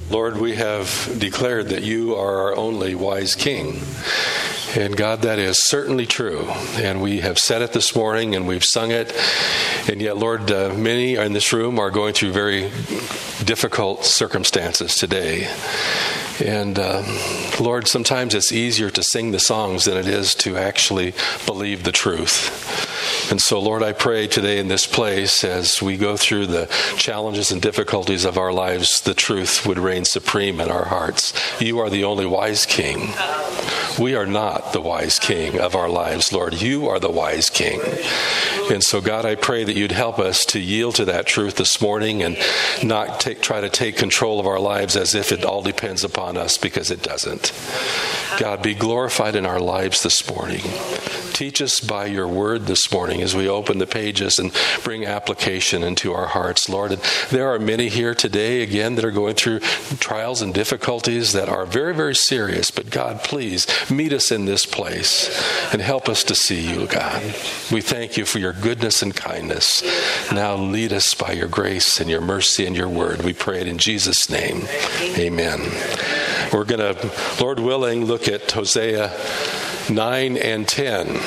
Lord, we have declared that you are our only wise King. And God, that is certainly true. And we have said it this morning and we've sung it. And yet, Lord, many in this room are going through very difficult circumstances today. And Lord, sometimes it's easier to sing the songs than it is to actually believe the truth. And so, Lord, I pray today in this place as we go through the challenges and difficulties of our lives, the truth would reign supreme in our hearts. You are the only wise King. We are not the wise King of our lives, Lord. You are the wise King. And so, God, I pray that you'd help us to yield to that truth this morning and not try to take control of our lives as if it all depends upon us, because it doesn't. God, be glorified in our lives this morning. Teach us by your word this morning as we open the pages and bring application into our hearts, Lord. And there are many here today, again, that are going through trials and difficulties that are very, very serious. But God, please meet us in this place and help us to see you, God. We thank you for your goodness and kindness. Now lead us by your grace and your mercy and your word. We pray it in Jesus' name. Amen. We're going to, Lord willing, look at Hosea 9 and 10.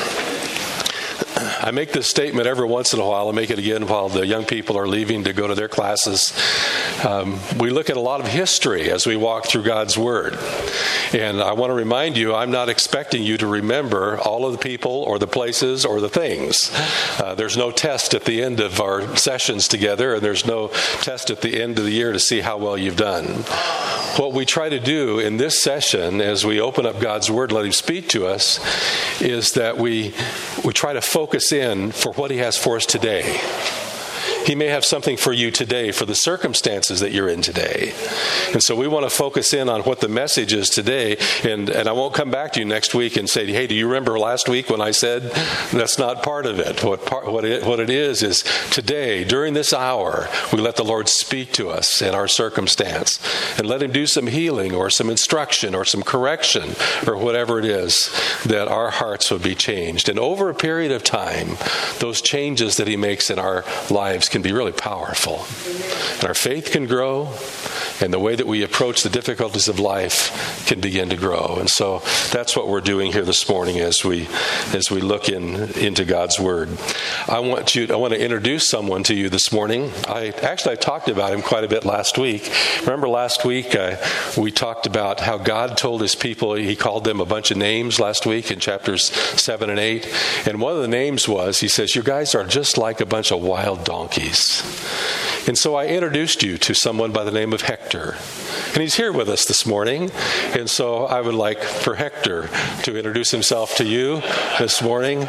I make this statement every once in a while. I'll make it again while the young people are leaving to go to their classes. We look at a lot of history as we walk through God's Word. And I want to remind you, I'm not expecting you to remember all of the people or the places or the things. There's no test at the end of our sessions together, and there's no test at the end of the year to see how well you've done. What we try to do in this session as we open up God's Word, let Him speak to us, is that we try to focus in for what He has for us today. He may have something for you today for the circumstances that you're in today. And so we want to focus in on what the message is today. And I won't come back to you next week and say, hey, do you remember last week when I said? That's not part of it. What it is today, during this hour, we let the Lord speak to us in our circumstance and let Him do some healing or some instruction or some correction or whatever it is, that our hearts would be changed. And over a period of time, those changes that He makes in our lives can be really powerful. And our faith can grow, and the way that we approach the difficulties of life can begin to grow. And so that's what we're doing here this morning as we look into God's Word. I want to introduce someone to you this morning. I talked about him quite a bit last week. Remember last week we talked about how God told His people, He called them a bunch of names last week in chapters 7 and 8. And one of the names was, He says, you guys are just like a bunch of wild donkeys. And so I introduced you to someone by the name of Hector. And he's here with us this morning. And so I would like for Hector to introduce himself to you this morning.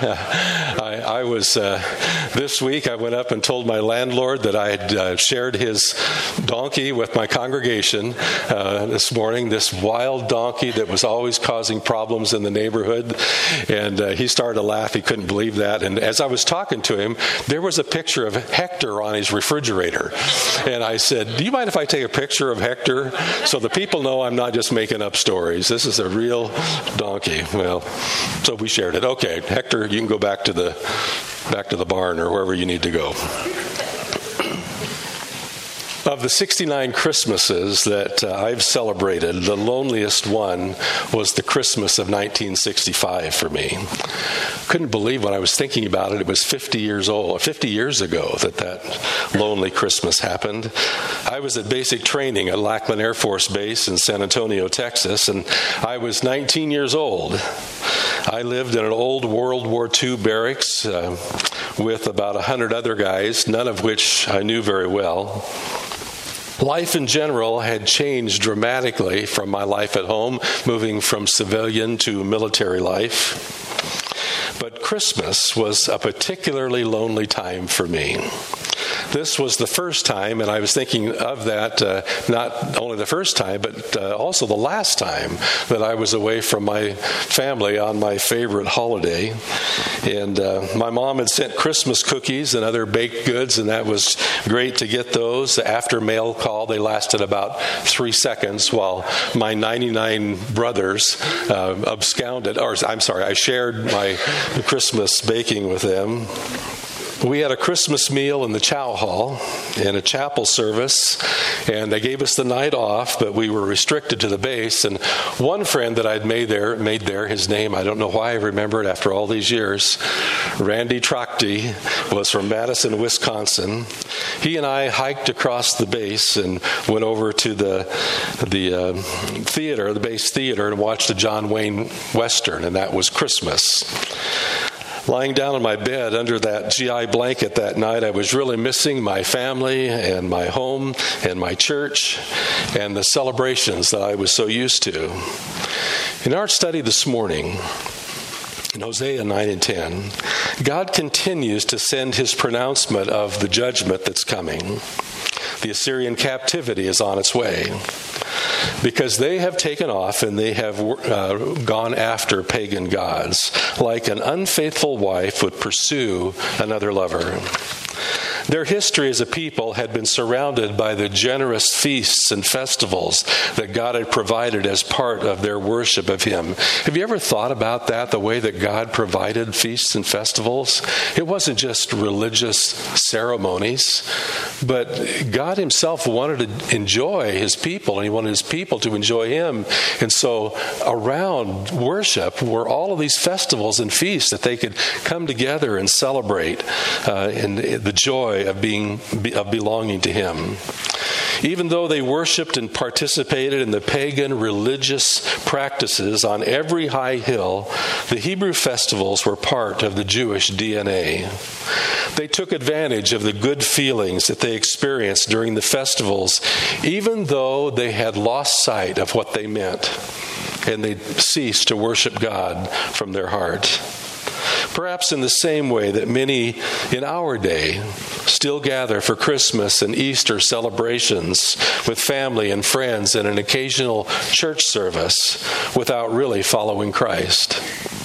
This week I went up and told my landlord that I had shared his donkey with my congregation this morning, this wild donkey that was always causing problems in the neighborhood. And he started to laugh. He couldn't believe that. And as I was talking to him, there was a picture of Hector on his refrigerator. And I said, do you mind if I take a picture of Hector so the people know I'm not just making up stories? This is a real donkey. Well, so we shared it. Okay, Hector, you can go back to the barn or wherever you need to go. Of the 69 Christmases that I've celebrated, the loneliest one was the Christmas of 1965 for me. Couldn't believe when I was thinking about it. It was 50 years ago that lonely Christmas happened. I was at basic training at Lackland Air Force Base in San Antonio, Texas, and I was 19 years old. I lived in an old World War II barracks with about 100 other guys, none of which I knew very well. Life in general had changed dramatically from my life at home, moving from civilian to military life. But Christmas was a particularly lonely time for me. This was the first time, and I was thinking of that, not only the first time, but also the last time that I was away from my family on my favorite holiday. And my mom had sent Christmas cookies and other baked goods, and that was great to get those. After mail call, they lasted about 3 seconds while my 99 brothers I shared my Christmas baking with them. We had a Christmas meal in the Chow Hall and a chapel service, and they gave us the night off, but we were restricted to the base. And one friend that I'd made there, his name, I don't know why I remember it after all these years, Randy Trachty, was from Madison, Wisconsin. He and I hiked across the base and went over to the theater, the base theater, and watched a John Wayne Western, and that was Christmas. Lying down on my bed under that GI blanket that night, I was really missing my family and my home and my church and the celebrations that I was so used to. In our study this morning, in Hosea 9 and 10, God continues to send his pronouncement of the judgment that's coming. The Assyrian captivity is on its way because they have taken off and they have gone after pagan gods, like an unfaithful wife would pursue another lover. Their history as a people had been surrounded by the generous feasts and festivals that God had provided as part of their worship of him. Have you ever thought about that, the way that God provided feasts and festivals? It wasn't just religious ceremonies, but God himself wanted to enjoy his people, and he wanted his people to enjoy him. And so around worship were all of these festivals and feasts that they could come together and celebrate in the joy of belonging to him. Even though they worshipped and participated in the pagan religious practices on every high hill, the Hebrew festivals were part of the Jewish DNA. They took advantage of the good feelings that they experienced during the festivals, even though they had lost sight of what they meant, and they ceased to worship God from their heart. Perhaps in the same way that many in our day still gather for Christmas and Easter celebrations with family and friends and an occasional church service without really following Christ.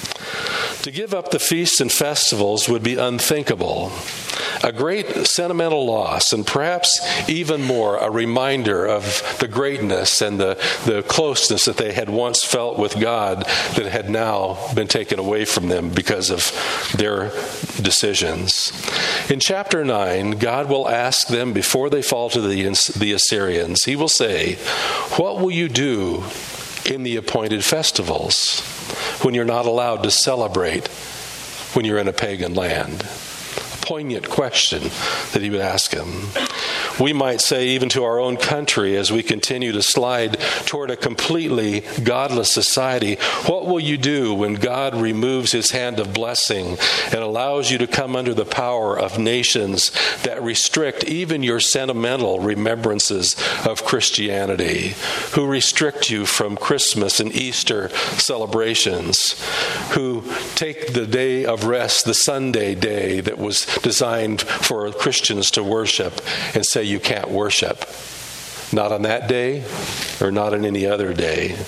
To give up the feasts and festivals would be unthinkable, a great sentimental loss, and perhaps even more a reminder of the greatness and the closeness that they had once felt with God that had now been taken away from them because of their decisions. In chapter 9, God will ask them before they fall to the Assyrians, he will say, "What will you do in the appointed festivals when you're not allowed to celebrate when you're in a pagan land?" A poignant question that he would ask him. We might say even to our own country as we continue to slide toward a completely godless society, what will you do when God removes his hand of blessing and allows you to come under the power of nations that restrict even your sentimental remembrances of Christianity, who restrict you from Christmas and Easter celebrations, who take the day of rest, the Sunday day that was designed for Christians to worship, and say you can't worship, not on that day or not on any other day.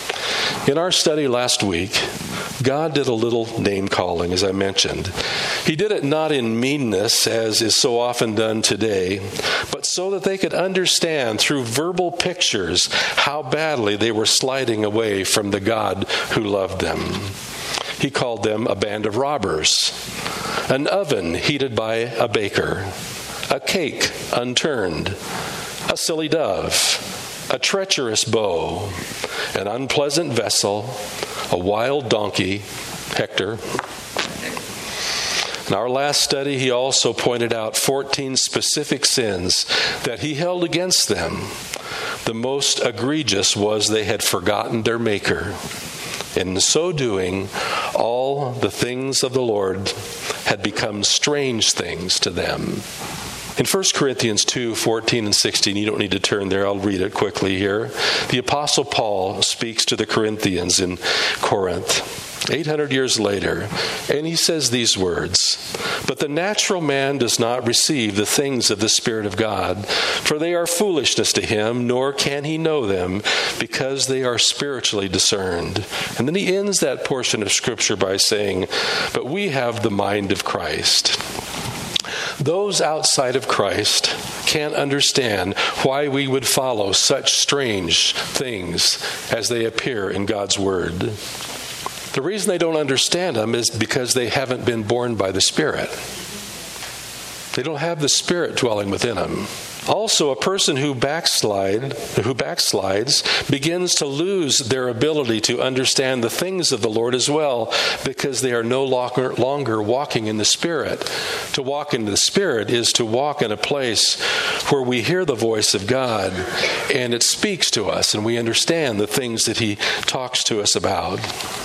In our study last week, God did a little name calling, as I mentioned. He did it not in meanness, as is so often done today, but so that they could understand through verbal pictures how badly they were sliding away from the God who loved them. He called them a band of robbers, an oven heated by a baker, a cake unturned, a silly dove, a treacherous bow, an unpleasant vessel, a wild donkey, Hector. In our last study, he also pointed out 14 specific sins that he held against them. The most egregious was they had forgotten their Maker. In so doing, all the things of the Lord had become strange things to them. In 1 Corinthians 2, 14 and 16, you don't need to turn there, I'll read it quickly here. The Apostle Paul speaks to the Corinthians in Corinth, 800 years later, and he says these words, "But the natural man does not receive the things of the Spirit of God, for they are foolishness to him, nor can he know them, because they are spiritually discerned." And then he ends that portion of Scripture by saying, "But we have the mind of Christ." Those outside of Christ can't understand why we would follow such strange things as they appear in God's Word. The reason they don't understand them is because they haven't been born by the Spirit. They don't have the Spirit dwelling within them. Also, a person who backslides begins to lose their ability to understand the things of the Lord as well, because they are no longer walking in the Spirit. To walk in the Spirit is to walk in a place where we hear the voice of God and it speaks to us and we understand the things that He talks to us about.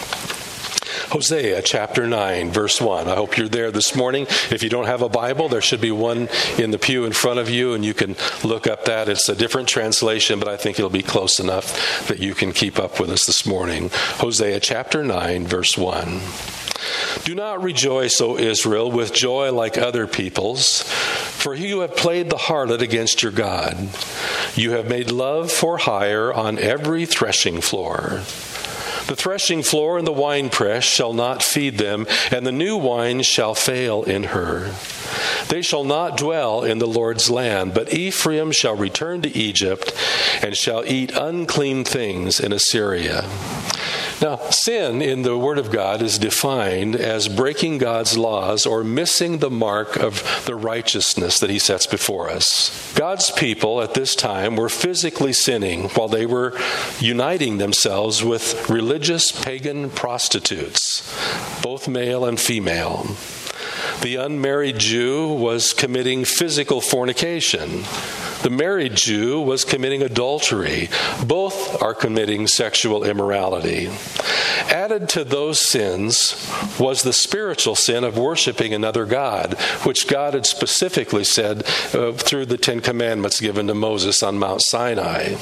Hosea chapter 9, verse 1. I hope you're there this morning. If you don't have a Bible, there should be one in the pew in front of you, and you can look up that. It's a different translation, but I think it'll be close enough that you can keep up with us this morning. Hosea chapter 9, verse 1. Do not rejoice, O Israel, with joy like other peoples, for you have played the harlot against your God. You have made love for hire on every threshing floor. The threshing floor and the winepress shall not feed them, and the new wine shall fail in her. They shall not dwell in the Lord's land, but Ephraim shall return to Egypt and shall eat unclean things in Assyria. Now, sin in the Word of God is defined as breaking God's laws or missing the mark of the righteousness that He sets before us. God's people at this time were physically sinning while they were uniting themselves with religious pagan prostitutes, both male and female. The unmarried Jew was committing physical fornication. The married Jew was committing adultery. Both are committing sexual immorality. Added to those sins was the spiritual sin of worshiping another God, which God had specifically said through the Ten Commandments given to Moses on Mount Sinai.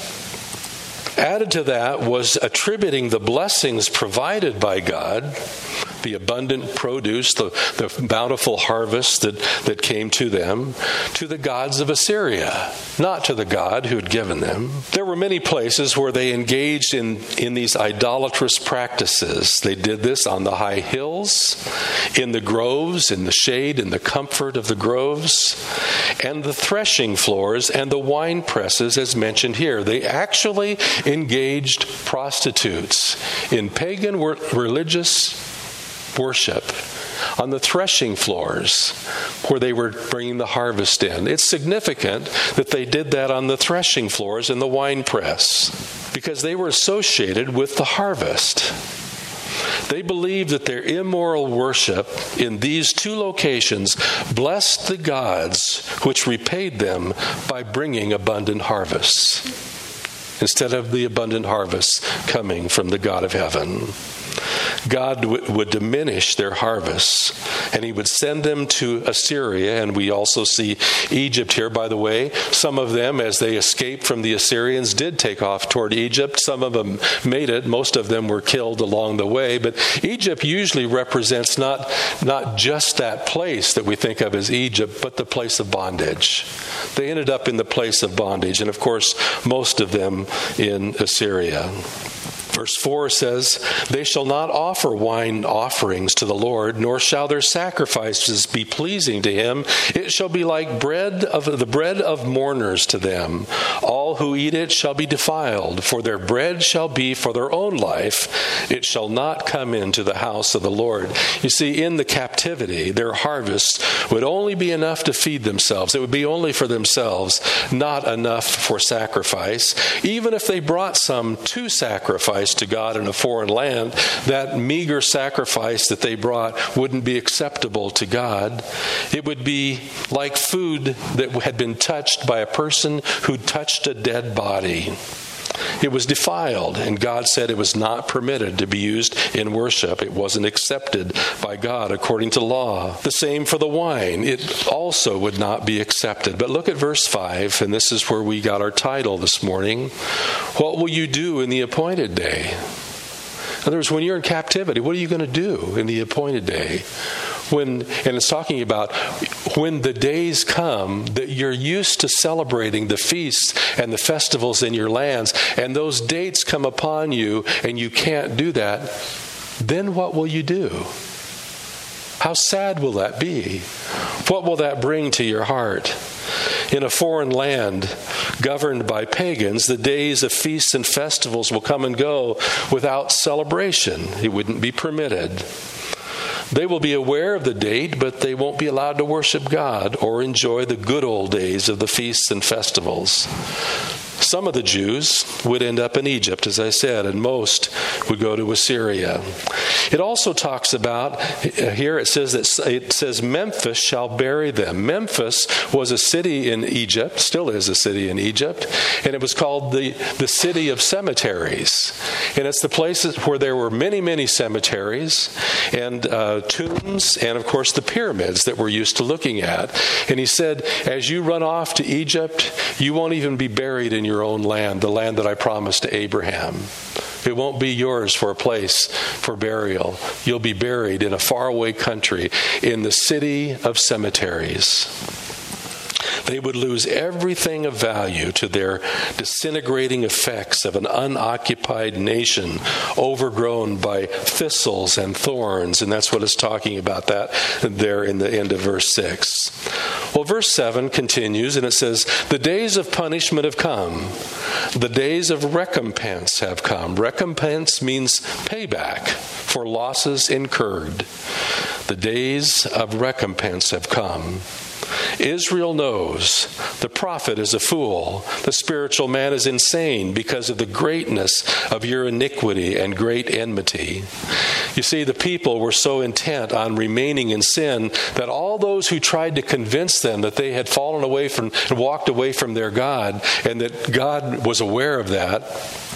Added to that was attributing the blessings provided by God, the abundant produce, the bountiful harvest that came to them, to the gods of Assyria, not to the God who had given them. There were many places where they engaged in these idolatrous practices. They did this on the high hills, in the groves, in the shade, in the comfort of the groves, and the threshing floors and the wine presses, as mentioned here. They actually engaged prostitutes in pagan religious worship on the threshing floors where they were bringing the harvest in. It's significant that they did that on the threshing floors and the wine press because they were associated with the harvest. They believed that their immoral worship in these two locations blessed the gods, which repaid them by bringing abundant harvests, instead of the abundant harvests coming from the God of heaven. God would diminish their harvests, and He would send them to Assyria, and we also see Egypt here, by the way. Some of them, as they escaped from the Assyrians, did take off toward Egypt. Some of them made it. Most of them were killed along the way, but Egypt usually represents not just that place that we think of as Egypt, but the place of bondage. They ended up in the place of bondage, and of course, most of them in Assyria. Verse 4 says, "They shall not offer wine offerings to the Lord, nor shall their sacrifices be pleasing to Him. It shall be like the bread of mourners to them. All who eat it shall be defiled, for their bread shall be for their own life. It shall not come into the house of the Lord." You see, in the captivity, their harvest would only be enough to feed themselves. It would be only for themselves, not enough for sacrifice. Even if they brought some to sacrifice to God in a foreign land, that meager sacrifice that they brought wouldn't be acceptable to God. It would be like food that had been touched by a person who touched a dead body. It was defiled, and God said it was not permitted to be used in worship. It wasn't accepted by God according to law. The same for the wine. It also would not be accepted. But look at verse 5, and this is where we got our title this morning. What will you do in the appointed day? In other words, when you're in captivity, what are you going to do in the appointed day? And it's talking about when the days come that you're used to celebrating the feasts and the festivals in your lands, and those dates come upon you and you can't do that, then what will you do? How sad will that be? What will that bring to your heart? In a foreign land governed by pagans, the days of feasts and festivals will come and go without celebration. It wouldn't be permitted. They will be aware of the date, but they won't be allowed to worship God or enjoy the good old days of the feasts and festivals. Some of the Jews would end up in Egypt, as I said, and most would go to Assyria. It also talks about, here it says Memphis shall bury them. Memphis was a city in Egypt, still is a city in Egypt, and it was called the city of cemeteries. And it's the places where there were many, many cemeteries and tombs, and of course the pyramids that we're used to looking at. And he said, as you run off to Egypt, you won't even be buried in your own land, the land that I promised to Abraham. It won't be yours for a place for burial. You'll be buried in a faraway country in the city of cemeteries. They would lose everything of value to their disintegrating effects of an unoccupied nation overgrown by thistles and thorns. And that's what it's talking about that there in the end of verse 6. Well, verse 7 continues and it says, the days of punishment have come. The days of recompense have come. Recompense means payback for losses incurred. The days of recompense have come. Israel knows the prophet is a fool. The spiritual man is insane because of the greatness of your iniquity and great enmity. You see, the people were so intent on remaining in sin that all those who tried to convince them that they had fallen away from and walked away from their God, and that God was aware of that,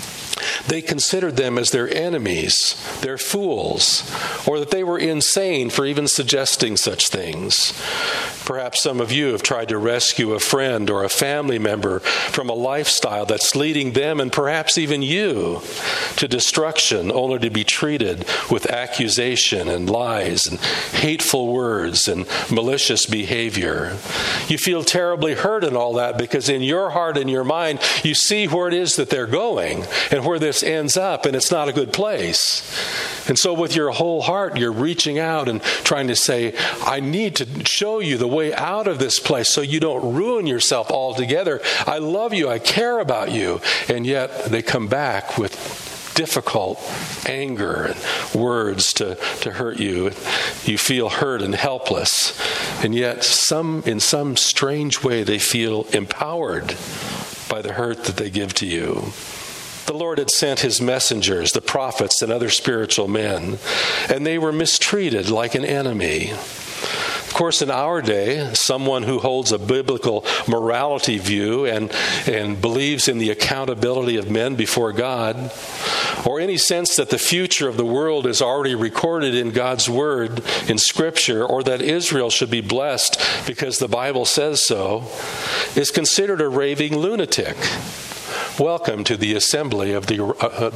they considered them as their enemies, their fools, or that they were insane for even suggesting such things. Perhaps some of you have tried to rescue a friend or a family member from a lifestyle that's leading them and perhaps even you to destruction, only to be treated with accusation and lies and hateful words and malicious behavior. You feel terribly hurt in all that because in your heart and your mind, you see where it is that they're going and where this ends up, and it's not a good place. And so with your whole heart, you're reaching out and trying to say, I need to show you the way out of this place so you don't ruin yourself altogether. I love you. I care about you. And yet they come back with difficult anger and words to hurt you. You feel hurt and helpless. And yet in some strange way, they feel empowered by the hurt that they give to you. The Lord had sent his messengers, the prophets and other spiritual men, and they were mistreated like an enemy. Of course, in our day, someone who holds a biblical morality view and believes in the accountability of men before God, or any sense that the future of the world is already recorded in God's Word, in Scripture, or that Israel should be blessed because the Bible says so, is considered a raving lunatic. Welcome to the assembly of the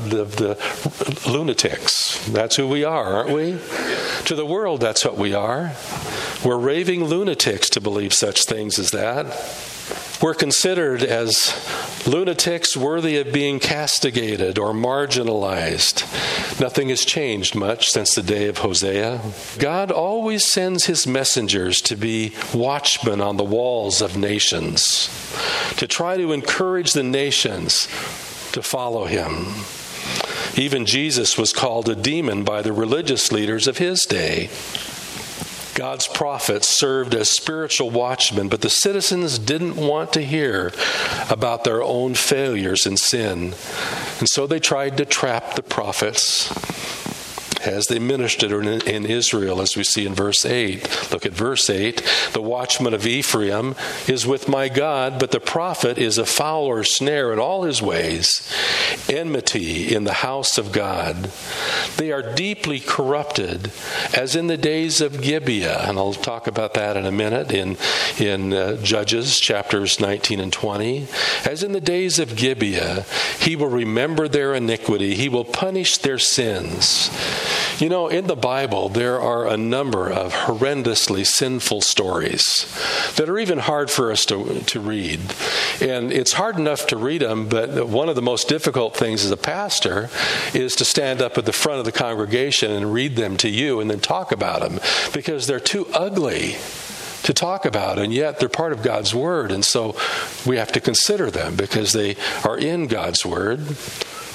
lunatics. That's who we are, aren't we? To the world, that's what we are. We're raving lunatics to believe such things as that. We're considered as lunatics worthy of being castigated or marginalized. Nothing has changed much since the day of Hosea. God always sends his messengers to be watchmen on the walls of nations, to try to encourage the nations to follow him. Even Jesus was called a demon by the religious leaders of his day. God's prophets served as spiritual watchmen, but the citizens didn't want to hear about their own failures and sin. And so they tried to trap the prophets as they ministered in Israel, as we see in verse 8. Look at verse 8. The watchman of Ephraim is with my God, but the prophet is a fowler's snare in all his ways, enmity in the house of God. They are deeply corrupted, as in the days of Gibeah. And I'll talk about that in a minute in Judges chapters 19 and 20. As in the days of Gibeah, he will remember their iniquity. He will punish their sins. You know, in the Bible, there are a number of horrendously sinful stories that are even hard for us to read. And it's hard enough to read them, but one of the most difficult things as a pastor is to stand up at the front of the congregation and read them to you and then talk about them, because they're too ugly to talk about, and yet they're part of God's Word. And so we have to consider them because they are in God's Word.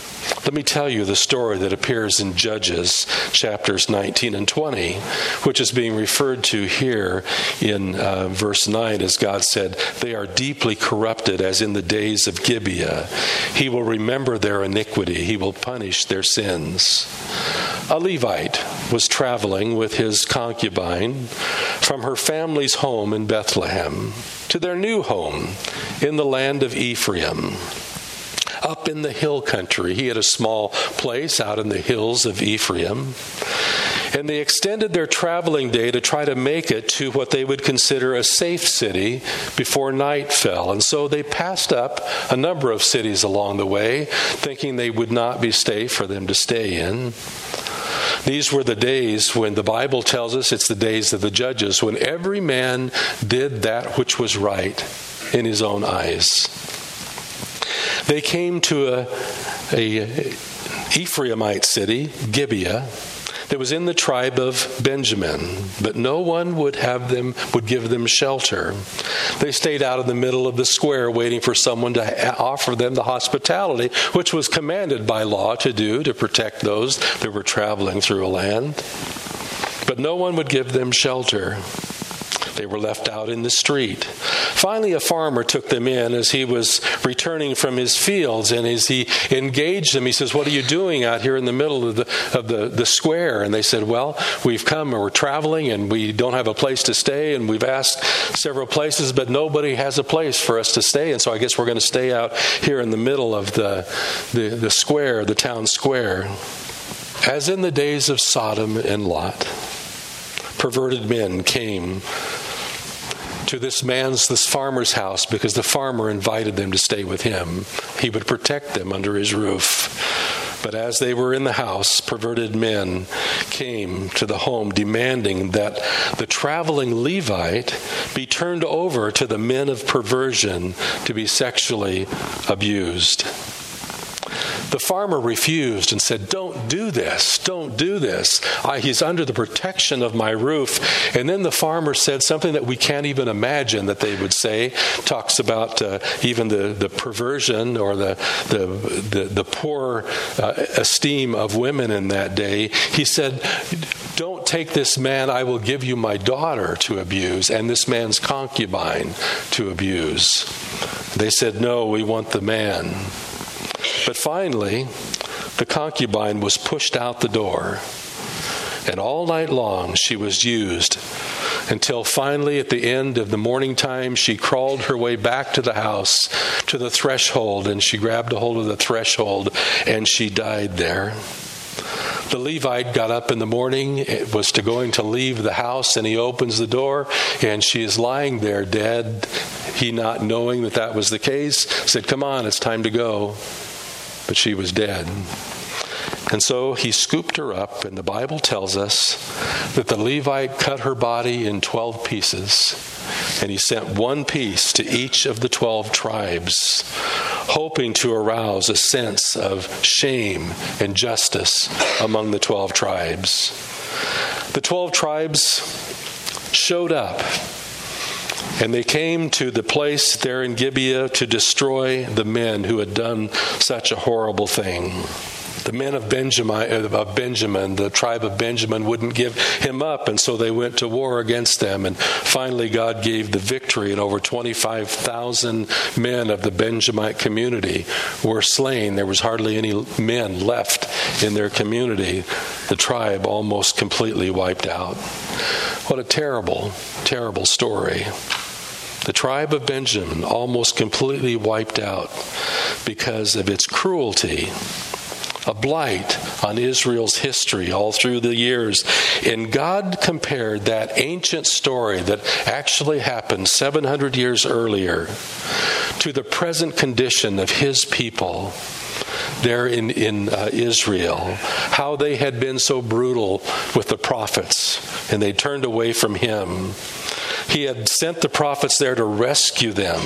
Let me tell you the story that appears in Judges chapters 19 and 20, which is being referred to here in verse 9 as God said, "They are deeply corrupted as in the days of Gibeah. He will remember their iniquity. He will punish their sins." A Levite was traveling with his concubine from her family's home in Bethlehem to their new home in the land of Ephraim. Up in the hill country, he had a small place out in the hills of Ephraim, and they extended their traveling day to try to make it to what they would consider a safe city before night fell. And so they passed up a number of cities along the way, thinking they would not be safe for them to stay in. These were the days when the Bible tells us it's the days of the judges, when every man did that which was right in his own eyes. They came to a Ephraimite city, Gibeah, that was in the tribe of Benjamin, but no one would give them shelter. They stayed out in the middle of the square waiting for someone to offer them the hospitality, which was commanded by law to do to protect those that were traveling through a land. But no one would give them shelter. They were left out in the street. Finally, a farmer took them in as he was returning from his fields, and as he engaged them, he says, "What are you doing out here in the middle of the square?" And they said, "Well, we've come and we're traveling and we don't have a place to stay, and we've asked several places, but nobody has a place for us to stay, and so I guess we're going to stay out here in the middle of the square, the town square." As in the days of Sodom and Lot, perverted men came to this farmer's house because the farmer invited them to stay with him. He would protect them under his roof. But as they were in the house, perverted men came to the home demanding that the traveling Levite be turned over to the men of perversion to be sexually abused. The farmer refused and said, "Don't do this. Don't do this. He's under the protection of my roof." And then the farmer said something that we can't even imagine that they would say. Talks about even the perversion or the poor esteem of women in that day. He said, "Don't take this man. I will give you my daughter to abuse and this man's concubine to abuse." They said, "No, we want the man." But finally, the concubine was pushed out the door, and all night long she was used until finally at the end of the morning time she crawled her way back to the house, to the threshold, and she grabbed a hold of the threshold and she died there. The Levite got up in the morning, it was going to leave the house, and he opens the door and she is lying there dead. He, not knowing that was the case, said, "Come on, it's time to go." But she was dead. And so he scooped her up, and the Bible tells us that the Levite cut her body in 12 pieces, and he sent one piece to each of the 12 tribes, hoping to arouse a sense of shame and justice among the 12 tribes. The 12 tribes showed up, and they came to the place there in Gibeah to destroy the men who had done such a horrible thing. The men of Benjamin, the tribe of Benjamin, wouldn't give him up, and so they went to war against them. And finally, God gave the victory, and over 25,000 men of the Benjamite community were slain. There was hardly any men left in their community. The tribe almost completely wiped out. What a terrible, terrible story. The tribe of Benjamin almost completely wiped out because of its cruelty. A blight on Israel's history all through the years. And God compared that ancient story that actually happened 700 years earlier to the present condition of his people there in Israel. How they had been so brutal with the prophets and they turned away from him. He had sent the prophets there to rescue them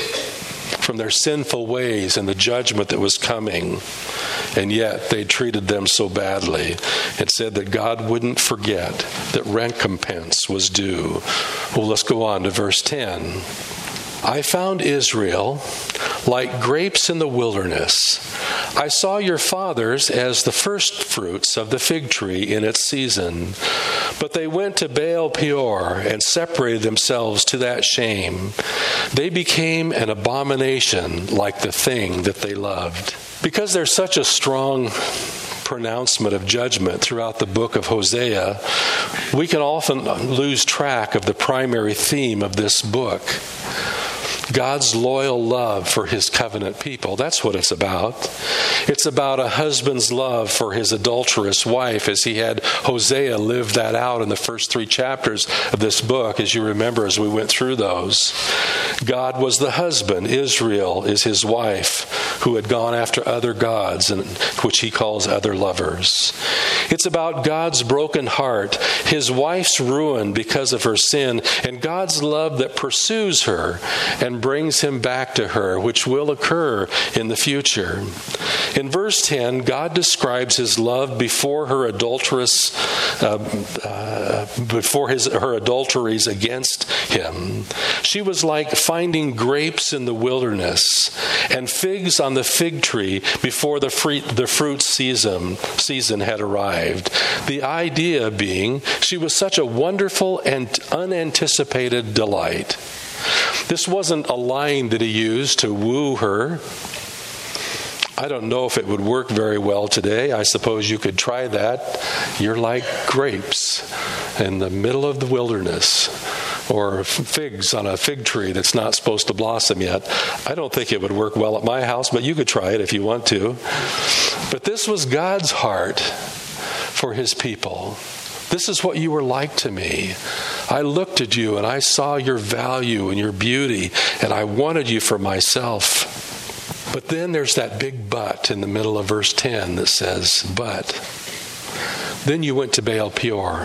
from their sinful ways and the judgment that was coming. And yet they treated them so badly. It said that God wouldn't forget that recompense was due. Well, let's go on to verse 10. "I found Israel like grapes in the wilderness. I saw your fathers as the first fruits of the fig tree in its season, but they went to Baal Peor and separated themselves to that shame. They became an abomination like the thing that they loved. Because there's such a strong pronouncement of judgment throughout the book of Hosea, we can often lose track of the primary theme of this book. God's loyal love for his covenant people. That's what it's about. It's about a husband's love for his adulterous wife, as he had Hosea live that out in the first 3 chapters of this book, as you remember as we went through those. God was the husband. Israel is his wife, who had gone after other gods, and which he calls other lovers. It's about God's broken heart, his wife's ruin because of her sin, and God's love that pursues her and brings him back to her, which will occur in the future. In verse 10, God describes his love before her adulteries against him. She was like finding grapes in the wilderness and figs on the fig tree before the fruit season had arrived. The idea being she was such a wonderful and unanticipated delight. This wasn't a line that he used to woo her. I don't know if it would work very well today. I suppose you could try that. You're like grapes in the middle of the wilderness, or figs on a fig tree that's not supposed to blossom yet. I don't think it would work well at my house, but you could try it if you want to. But this was God's heart for his people. This is what you were like to me. I looked at you and I saw your value and your beauty, and I wanted you for myself. But then there's that big but in the middle of verse 10 that says, but then you went to Baal Peor,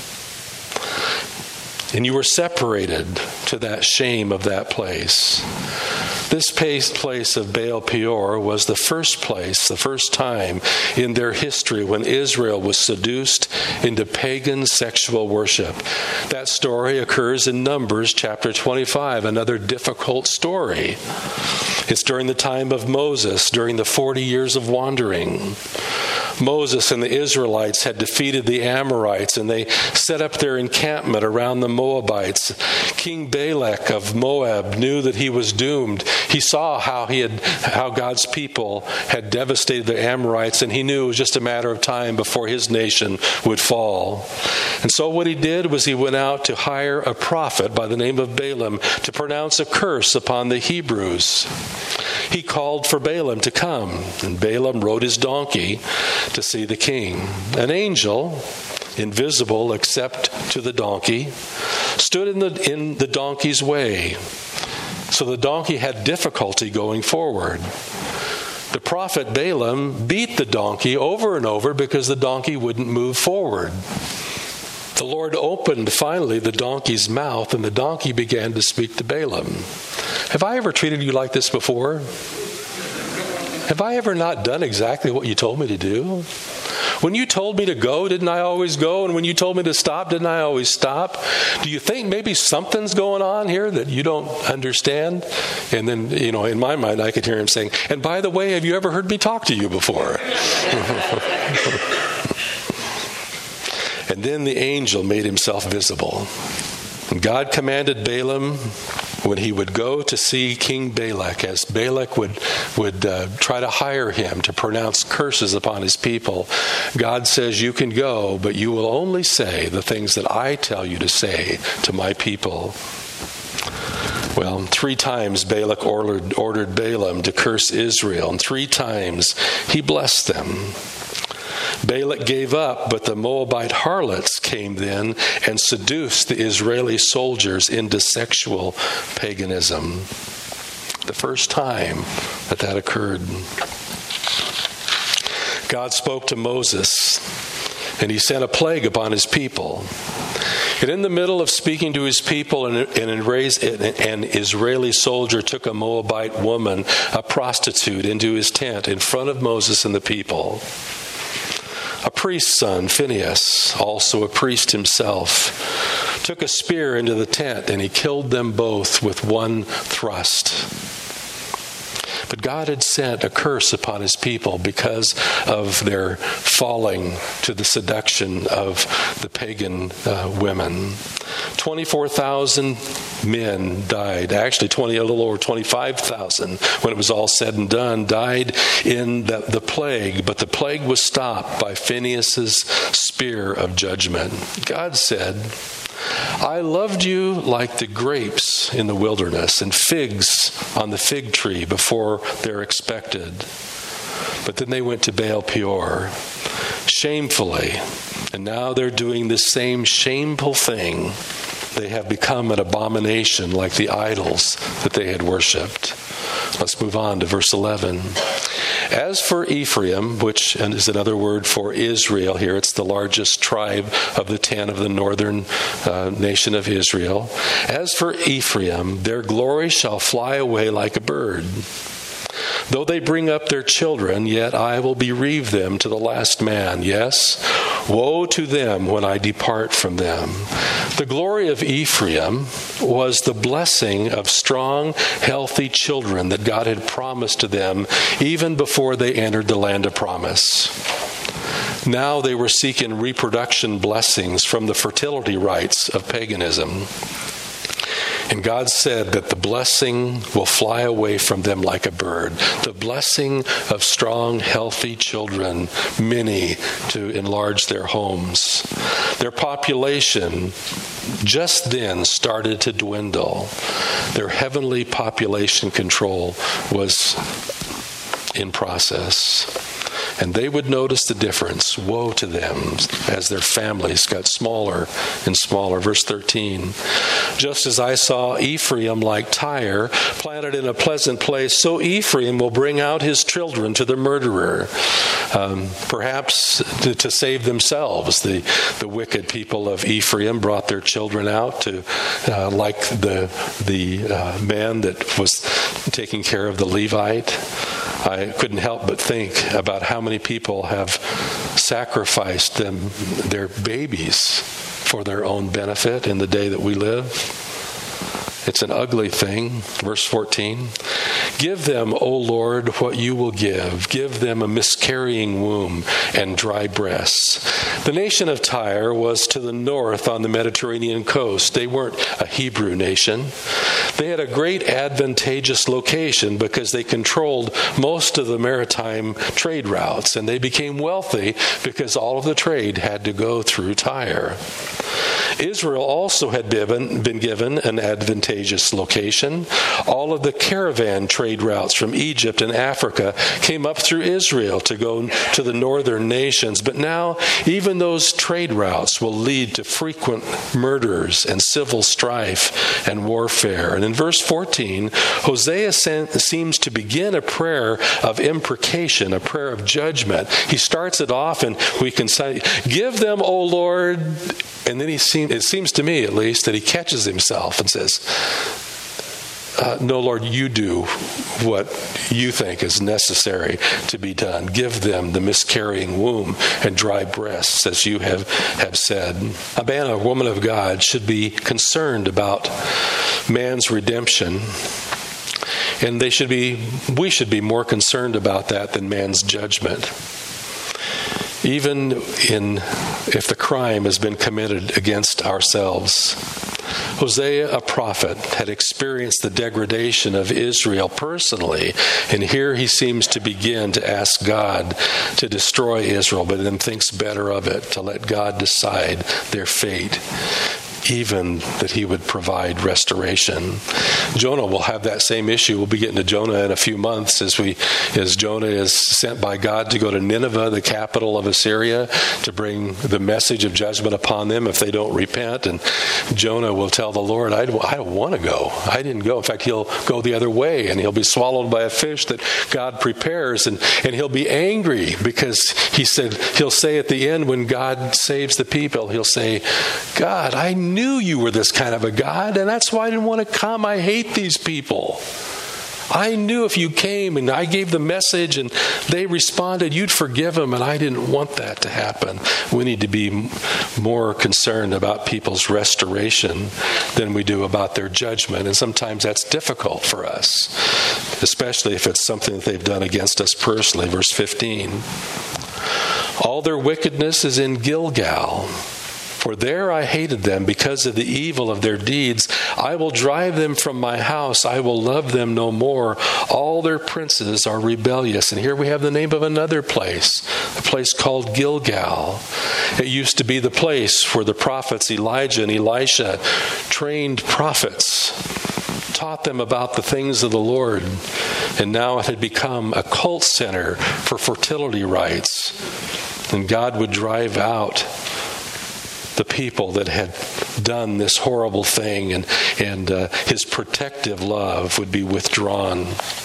and you were separated to that shame of that place. This place of Baal Peor was the first time in their history when Israel was seduced into pagan sexual worship. That story occurs in Numbers chapter 25, another difficult story. It's during the time of Moses, during the 40 years of wandering. Moses and the Israelites had defeated the Amorites, and they set up their encampment around the Moabites. King Balak of Moab knew that he was doomed. He saw how God's people had devastated the Amorites, and he knew it was just a matter of time before his nation would fall. And so what he did was he went out to hire a prophet by the name of Balaam to pronounce a curse upon the Hebrews. He called for Balaam to come, and Balaam rode his donkey to see the king. An angel, invisible except to the donkey, stood in the donkey's way. So the donkey had difficulty going forward. The prophet Balaam beat the donkey over and over because the donkey wouldn't move forward. The Lord opened finally the donkey's mouth, and the donkey began to speak to Balaam. Have I ever treated you like this before? Have I ever not done exactly what you told me to do? When you told me to go, didn't I always go? And when you told me to stop, didn't I always stop? Do you think maybe something's going on here that you don't understand? And then, in my mind, I could hear him saying, and by the way, have you ever heard me talk to you before? And then the angel made himself visible. And God commanded Balaam when he would go to see King Balak, as Balak would try to hire him to pronounce curses upon his people. God says, you can go, but you will only say the things that I tell you to say to my people. Well, 3 times Balak ordered Balaam to curse Israel, and 3 times he blessed them. Balak gave up, but the Moabite harlots came then and seduced the Israeli soldiers into sexual paganism. The first time that occurred. God spoke to Moses, and he sent a plague upon his people. And in the middle of speaking to his people, an Israeli soldier took a Moabite woman, a prostitute, into his tent in front of Moses and the people. A priest's son, Phinehas, also a priest himself, took a spear into the tent, and he killed them both with one thrust. But God had sent a curse upon his people because of their falling to the seduction of the pagan women. 24,000 men died. Actually, a little over 25,000 when it was all said and done, died in the plague. But the plague was stopped by Phinehas's spear of judgment. God said, I loved you like the grapes in the wilderness and figs on the fig tree before they're expected. But then they went to Baal Peor shamefully, and now they're doing the same shameful thing. They have become an abomination like the idols that they had worshipped. Let's move on to verse 11. As for Ephraim, which is another word for Israel here, it's the largest tribe of the 10 of the northern nation of Israel. As for Ephraim, their glory shall fly away like a bird. Though they bring up their children, yet I will bereave them to the last man. Yes, woe to them when I depart from them. The glory of Ephraim was the blessing of strong, healthy children that God had promised to them even before they entered the land of promise. Now they were seeking reproduction blessings from the fertility rites of paganism. And God said that the blessing will fly away from them like a bird. The blessing of strong, healthy children, many to enlarge their homes. Their population just then started to dwindle. Their heavenly population control was in process. And they would notice the difference. Woe to them as their families got smaller and smaller. Verse 13. Just as I saw Ephraim like Tyre, planted in a pleasant place, so Ephraim will bring out his children to the murderer. Perhaps to save themselves. The wicked people of Ephraim brought their children out to, like the man that was taking care of the Levite. I couldn't help but think about how many people have sacrificed their babies for their own benefit in the day that we live. It's an ugly thing. Verse 14. Give them, O Lord, what you will give. Give them a miscarrying womb and dry breasts. The nation of Tyre was to the north on the Mediterranean coast. They weren't a Hebrew nation. They had a great advantageous location because they controlled most of the maritime trade routes, and they became wealthy because all of the trade had to go through Tyre. Israel also had been given an advantageous location. All of the caravan trade routes from Egypt and Africa came up through Israel to go to the northern nations. But now, even those trade routes will lead to frequent murders and civil strife and warfare. And in verse 14, Hosea seems to begin a prayer of imprecation, a prayer of judgment. He starts it off, and we can say, give them, O Lord. And then it seems to me, at least, that he catches himself and says, no, Lord, you do what you think is necessary to be done. Give them the miscarrying womb and dry breasts, as you have said. A man or woman of God should be concerned about man's redemption. And we should be more concerned about that than man's judgment. Even if the crime has been committed against ourselves. Hosea, a prophet, had experienced the degradation of Israel personally, and here he seems to begin to ask God to destroy Israel, but then thinks better of it, to let God decide their fate, even that he would provide restoration. Jonah will have that same issue. We'll be getting to Jonah in a few months as Jonah is sent by God to go to Nineveh, the capital of Assyria, to bring the message of judgment upon them if they don't repent. And Jonah will tell the Lord, I don't want to go. I didn't go. In fact, he'll go the other way, and he'll be swallowed by a fish that God prepares, and he'll be angry because he'll say at the end when God saves the people, he'll say, God, I knew you were this kind of a God, and that's why I didn't want to come. I hate these people. I knew if you came and I gave the message and they responded, you'd forgive them, and I didn't want that to happen. We need to be more concerned about people's restoration than we do about their judgment, and sometimes that's difficult for us. especially if it's something that they've done against us personally. Verse 15. All their wickedness is in Gilgal. For there I hated them because of the evil of their deeds. I will drive them from my house. I will love them no more. All their princes are rebellious. And here we have the name of another place, a place called Gilgal. It used to be the place where the prophets Elijah and Elisha trained prophets, taught them about the things of the Lord. And now it had become a cult center for fertility rites. And God would drive out the people that had done this horrible thing, and his protective love would be withdrawn.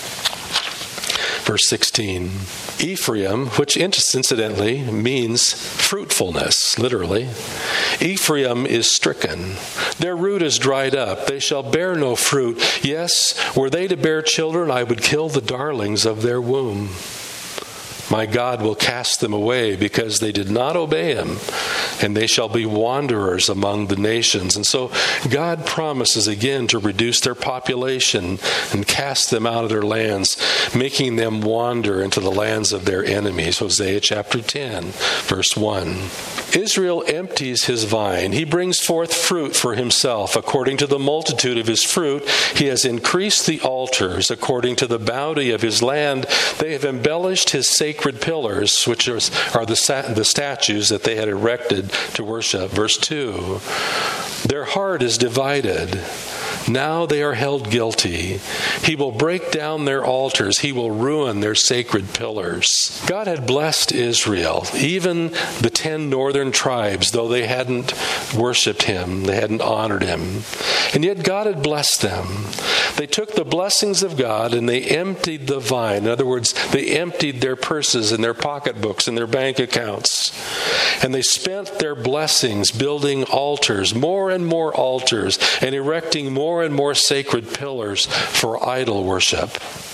Verse 16. Ephraim, which incidentally means fruitfulness, literally. Ephraim is stricken. Their root is dried up. They shall bear no fruit. Yes, were they to bear children, I would kill the darlings of their womb. My God will cast them away because they did not obey him, and they shall be wanderers among the nations. And so God promises again to reduce their population and cast them out of their lands, making them wander into the lands of their enemies. Hosea chapter 10, verse 1. Israel empties his vine. He brings forth fruit for himself. According to the multitude of his fruit, he has increased the altars. According to the bounty of his land, they have embellished his sacred pillars, which are the statues that they had erected to worship. Verse 2. Their heart is divided. Now they are held guilty. He will break down their altars. He will ruin their sacred pillars. God had blessed Israel, even the 10 northern tribes, though they hadn't worshiped him, they hadn't honored him. And yet God had blessed them. They took the blessings of God and they emptied the vine. In other words, they emptied their purses and their pocketbooks and their bank accounts. And they spent their blessings building altars, more and more altars, and erecting more and more sacred pillars for idol worship.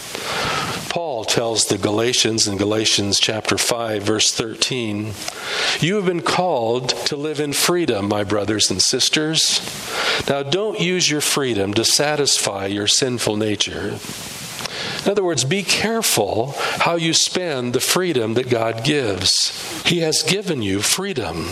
Paul tells the Galatians in Galatians chapter 5, verse 13, you have been called to live in freedom, my brothers and sisters. Now don't use your freedom to satisfy your sinful nature. In other words, be careful how you spend the freedom that God gives. He has given you freedom.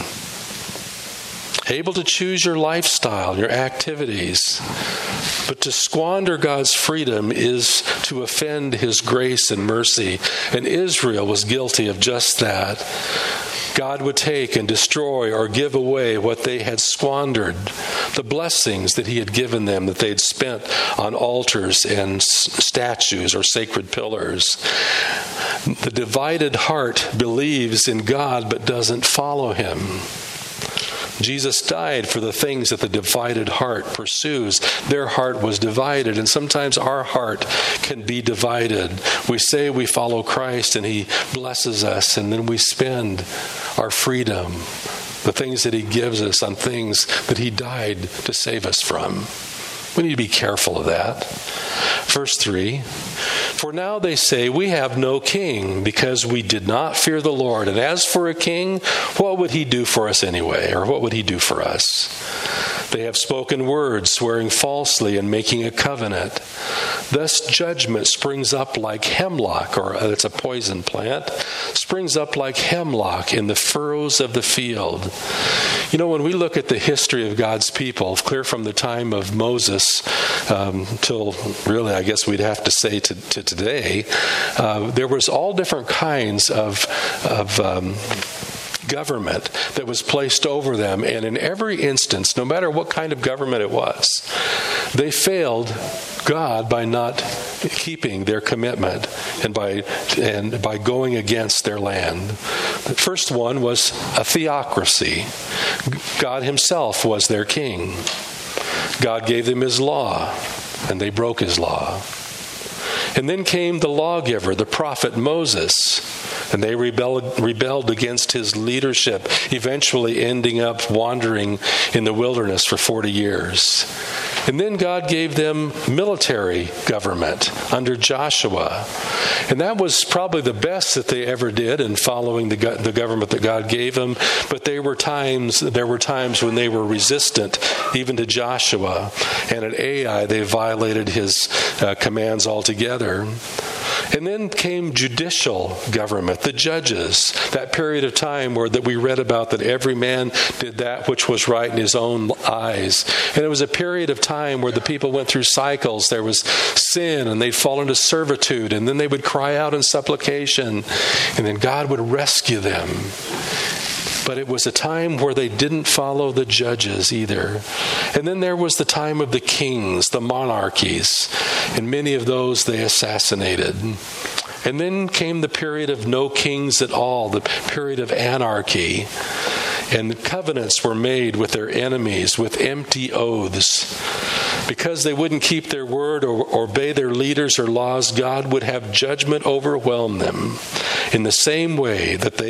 Able to choose your lifestyle, your activities. But to squander God's freedom is to offend his grace and mercy. And Israel was guilty of just that. God would take and destroy or give away what they had squandered, the blessings that he had given them that they had spent on altars and statues or sacred pillars. The divided heart believes in God but doesn't follow him. Jesus died for the things that the divided heart pursues. Their heart was divided, and sometimes our heart can be divided. We say we follow Christ, and he blesses us, and then we spend our freedom, the things that he gives us, on things that he died to save us from. We need to be careful of that. Verse 3, for now they say, we have no king because we did not fear the Lord. And as for a king, what would he do for us anyway? Or what would he do for us? They have spoken words, swearing falsely and making a covenant. Thus judgment springs up like hemlock, or it's a poison plant, springs up like hemlock in the furrows of the field. You know, when we look at the history of God's people, clear from the time of Moses till really, I guess we'd have to say to today, there was all different kinds of government that was placed over them, and in every instance, no matter what kind of government it was, they failed God by not keeping their commitment and by going against their land. The first one was a theocracy. God himself was their king. God gave them his law, and they broke his law. And then came the lawgiver, the prophet Moses, and they rebelled against his leadership, eventually ending up wandering in the wilderness for 40 years. And then God gave them military government under Joshua. And that was probably the best that they ever did in following the government that God gave them. But there were times when they were resistant even to Joshua. And at Ai, they violated his commands altogether. And then came judicial government, the judges, that period of time that we read about, that every man did that which was right in his own eyes. And it was a period of time where the people went through cycles. There was sin, and they'd fall into servitude, and then they would cry out in supplication, and then God would rescue them. But it was a time where they didn't follow the judges either. And then there was the time of the kings, the monarchies, and many of those they assassinated. And then came the period of no kings at all, the period of anarchy. And the covenants were made with their enemies with empty oaths. Because they wouldn't keep their word or obey their leaders or laws, God would have judgment overwhelm them in the same way that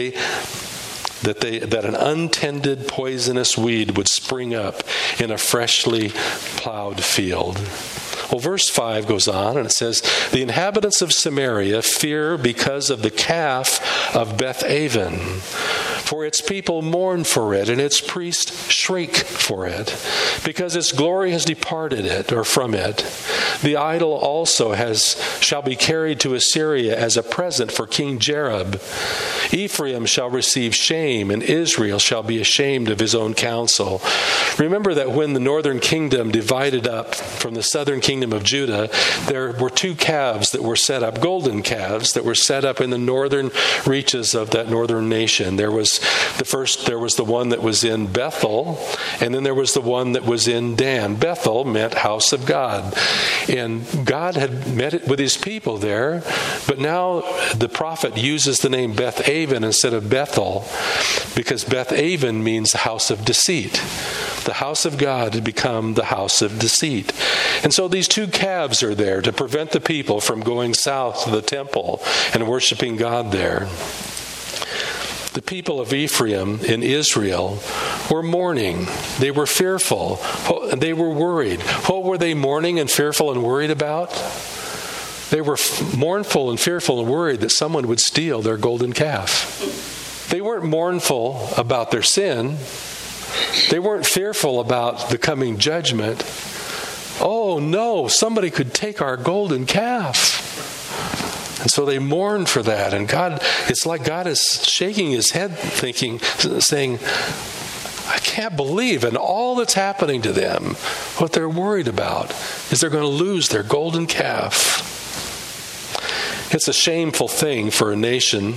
an untended poisonous weed would spring up in a freshly plowed field. Well, verse 5 goes on, and it says, "The inhabitants of Samaria fear because of the calf of Beth-aven, for its people mourn for it, and its priests shriek for it, because its glory has departed from it. The idol also shall be carried to Assyria as a present for King Jareb. Ephraim shall receive shame, and Israel shall be ashamed of his own counsel." Remember that when the northern kingdom divided up from the southern kingdom of Judah, there were two calves that were set up, golden calves that were set up in the northern reaches of that northern nation. There was the one that was in Bethel, and then there was the one that was in Dan. Bethel meant house of God. And God had met it with his people there, but now the prophet uses the name Beth-aven instead of Bethel, because Beth-aven means the house of deceit. The house of God had become the house of deceit. And so these two calves are there to prevent the people from going south to the temple and worshiping God there. The people of Ephraim in Israel were mourning. They were fearful. They were worried. What were they mourning and fearful and worried about? They were mournful and fearful and worried that someone would steal their golden calf. They weren't mournful about their sin. They weren't fearful about the coming judgment. Oh no, somebody could take our golden calf. And so they mourn for that. And it's like God is shaking his head saying, I can't believe, and all that's happening to them, what they're worried about is they're going to lose their golden calf. It's a shameful thing for a nation's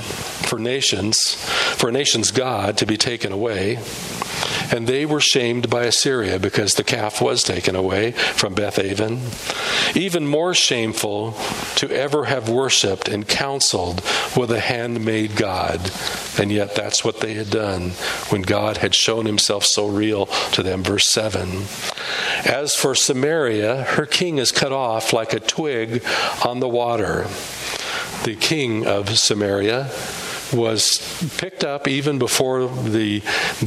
God to be taken away. And they were shamed by Assyria because the calf was taken away from Beth-aven. Even more shameful to ever have worshipped and counseled with a handmade God. And yet that's what they had done when God had shown himself so real to them. Verse 7. "As for Samaria, her king is cut off like a twig on the water." The king of Samaria was picked up even before the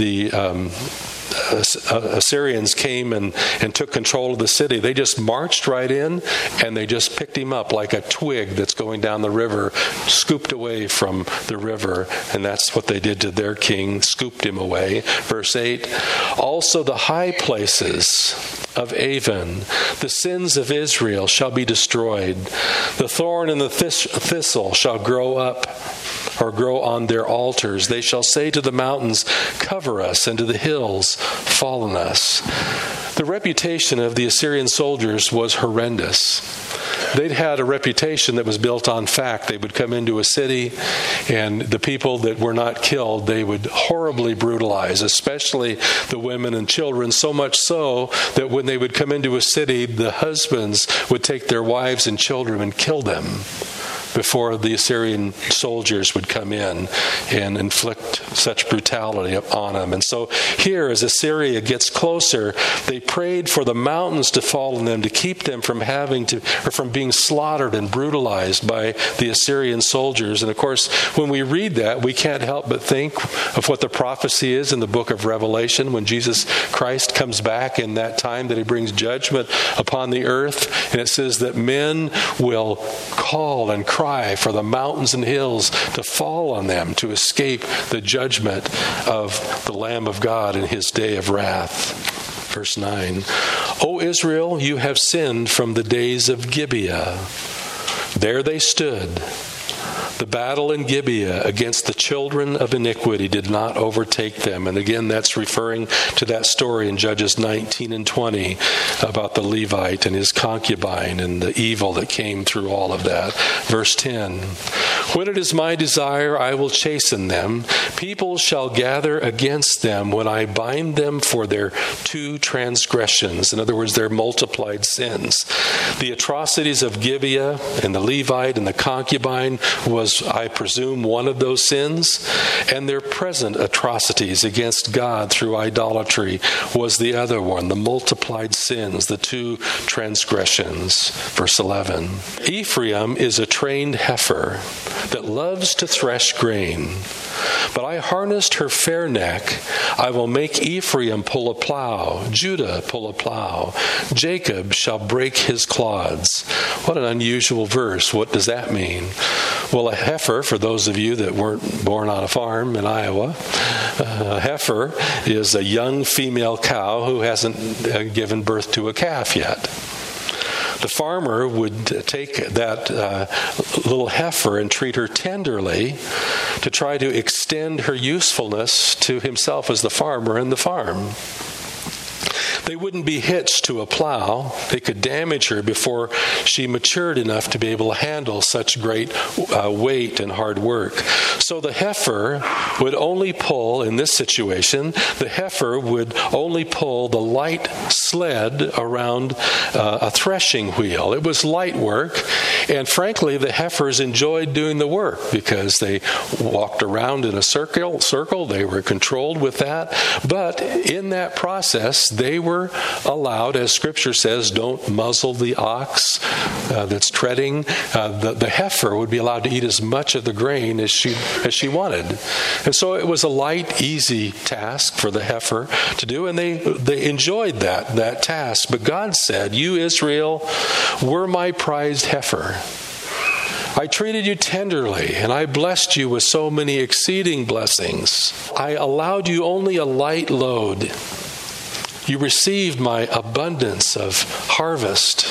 Assyrians came and took control of the city. They just marched right in, and they just picked him up like a twig that's going down the river, scooped away from the river. And that's what they did to their king, scooped him away. Verse 8, "Also the high places of Avon, the sins of Israel shall be destroyed. The thorn and the thistle shall grow on their altars. They shall say to the mountains, cover us, and to the hills, fall on us." The reputation of the Assyrian soldiers was horrendous. They'd had a reputation that was built on fact. They would come into a city, and the people that were not killed, they would horribly brutalize, especially the women and children, so much so that when they would come into a city, the husbands would take their wives and children and kill them. before the Assyrian soldiers would come in and inflict such brutality on them. And so here, as Assyria gets closer, they prayed for the mountains to fall on them to keep them from from being slaughtered and brutalized by the Assyrian soldiers. And of course, when we read that, we can't help but think of what the prophecy is in the book of Revelation when Jesus Christ comes back in that time that he brings judgment upon the earth. And it says that men will call and cry for the mountains and hills to fall on them to escape the judgment of the Lamb of God in his day of wrath. Verse 9, O Israel, you have sinned from the days of Gibeah. There they stood. The battle in Gibeah against the children of iniquity did not overtake them. And again, that's referring to that story in Judges 19 and 20 about the Levite and his concubine and the evil that came through all of that. Verse 10, when it is my desire, I will chasten them. People shall gather against them when I bind them for their two transgressions. In other words, their multiplied sins. The atrocities of Gibeah and the Levite and the concubine was, I presume, one of those sins, and their present atrocities against God through idolatry was the other one, the multiplied sins, the two transgressions. Verse 11, Ephraim is a trained heifer that loves to thresh grain. But I harnessed her fair neck. I will make Ephraim pull a plow, Judah pull a plow. Jacob shall break his clods. What an unusual verse. What does that mean? Well, a heifer, for those of you that weren't born on a farm in Iowa, a heifer is a young female cow who hasn't given birth to a calf yet. The farmer would take that little heifer and treat her tenderly to try to extend her usefulness to himself as the farmer and the farm. They wouldn't be hitched to a plow. They could damage her before she matured enough to be able to handle such great weight and hard work. So the heifer would only pull, in this situation, the heifer would only pull the light sled around a threshing wheel. It was light work, and frankly, the heifers enjoyed doing the work because they walked around in a circle. They were controlled with that. But in that process, they were allowed, as Scripture says, don't muzzle the ox that's treading. The heifer would be allowed to eat as much of the grain as she wanted. And so it was a light, easy task for the heifer to do, and they enjoyed that task. But God said, you, Israel, were my prized heifer. I treated you tenderly, and I blessed you with so many exceeding blessings. I allowed you only a light load. You received my abundance of harvest.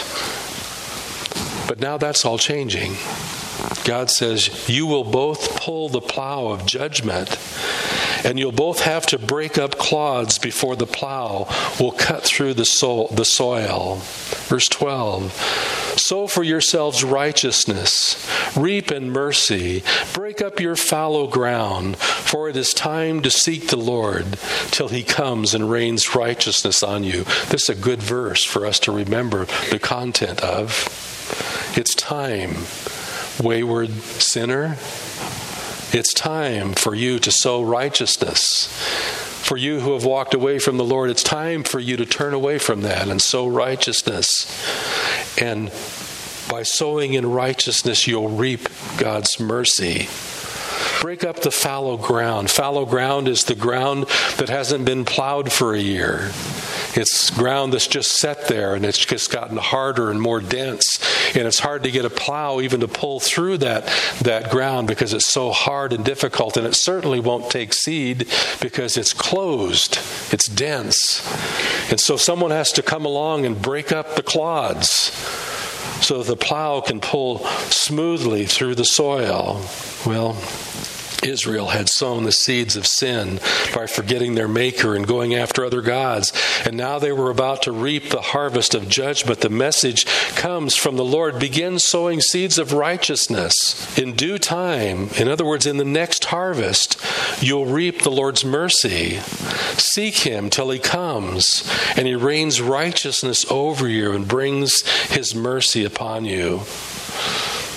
But now that's all changing. God says, you will both pull the plow of judgment, and you'll both have to break up clods before the plow will cut through the soil. Verse 12, sow for yourselves righteousness, reap in mercy, break up your fallow ground, for it is time to seek the Lord till he comes and rains righteousness on you. This is a good verse for us to remember the content of. It's time, wayward sinner. It's time for you to sow righteousness. For you who have walked away from the Lord, it's time for you to turn away from that and sow righteousness. And by sowing in righteousness, you'll reap God's mercy. Break up the fallow ground. Fallow ground is the ground that hasn't been plowed for a year. It's ground that's just set there, and it's just gotten harder and more dense. And it's hard to get a plow even to pull through that ground because it's so hard and difficult. And it certainly won't take seed because it's closed. It's dense. And so someone has to come along and break up the clods so that the plow can pull smoothly through the soil. Well, Israel had sown the seeds of sin by forgetting their Maker and going after other gods. And now they were about to reap the harvest of judgment. The message comes from the Lord. Begin sowing seeds of righteousness. In due time, in other words, in the next harvest, you'll reap the Lord's mercy. Seek him till he comes, and he rains righteousness over you and brings his mercy upon you.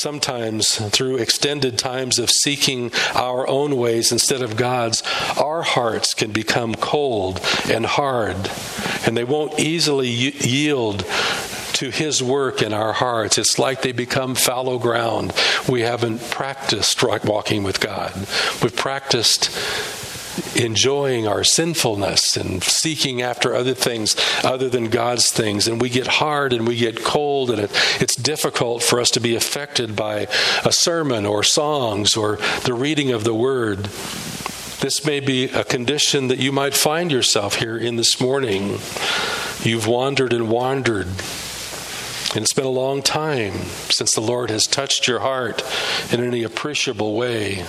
Sometimes, through extended times of seeking our own ways instead of God's, our hearts can become cold and hard, and they won't easily yield to His work in our hearts. It's like they become fallow ground. We haven't practiced walking with God. We've practiced enjoying our sinfulness and seeking after other things other than God's things, and we get hard and we get cold, and it's difficult for us to be affected by a sermon or songs or the reading of the Word. This may be a condition that you might find yourself here in this morning. You've wandered and wandered, and it's been a long time since the Lord has touched your heart in any appreciable way.